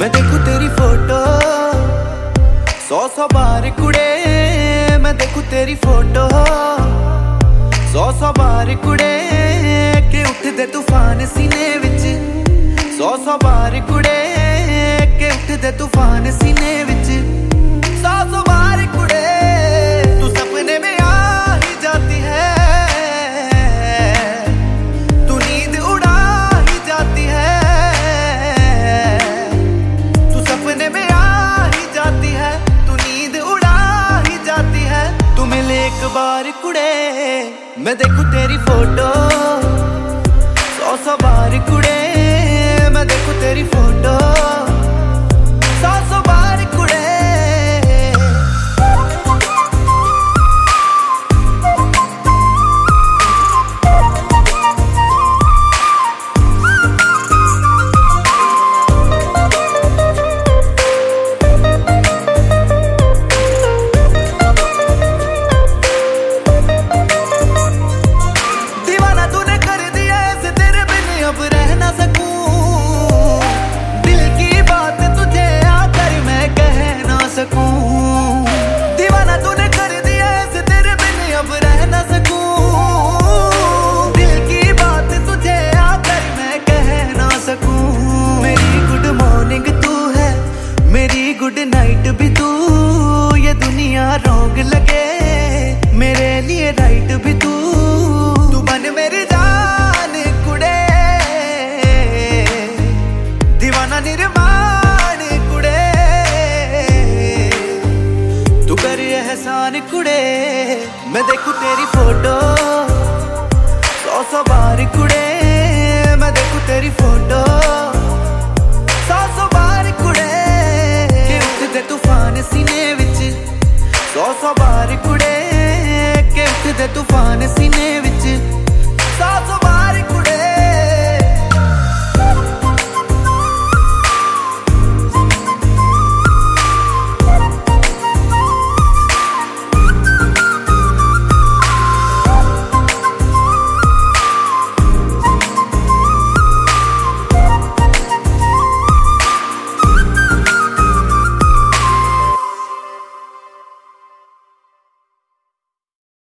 मैं देखूं तेरी फोटो 100 बार कुड़े। मैं देखूं तेरी फोटो 100 बार कुड़े के उठदे तूफान सीने विच। 100 बार कुड़े के उठदे तूफान सीने विच। 100 बार कुड़े तू सपने में आ ही जाती है। तू नींद उड़ा ही जाती है। तू सपने में आ ही जाती है। तू नींद उड़ा ही जाती है। तू मिले एक बार कुड़े मैं देखूं तेरी फोटो 100 बार कुड़े। मैं देखूं तेरी फोटो 100 बार कुड़े। दीवाना तूने कर दिया ऐसे तेरे बिन अब रह ना सकूं। दिल की बात तुझे आकर मैं कह ना सकूं। दीवाना तूने कर दिया ऐसे तेरे बिन अब रह ना सकूं। दिल की बात तुझे आकर मैं कह ना सकूं। मेरी गुड मॉर्निंग तू है, मेरी गुड नाइट भी तू। ये दुनिया रॉन्ग लगे मेरे लिए राइट भी तू। तू बन मेरी जान कुड़े, दीवाना निर्माण कुड़े। तू कर एहसान कुड़े मैं देखूं तेरी फोटो 100 बार कुड़े। मैं देखूं तेरी फोटो 100 बार कुड़े के उठदे तूफान सीने विच। 100 बार कुड़े के उठदे तूफान सीने विच।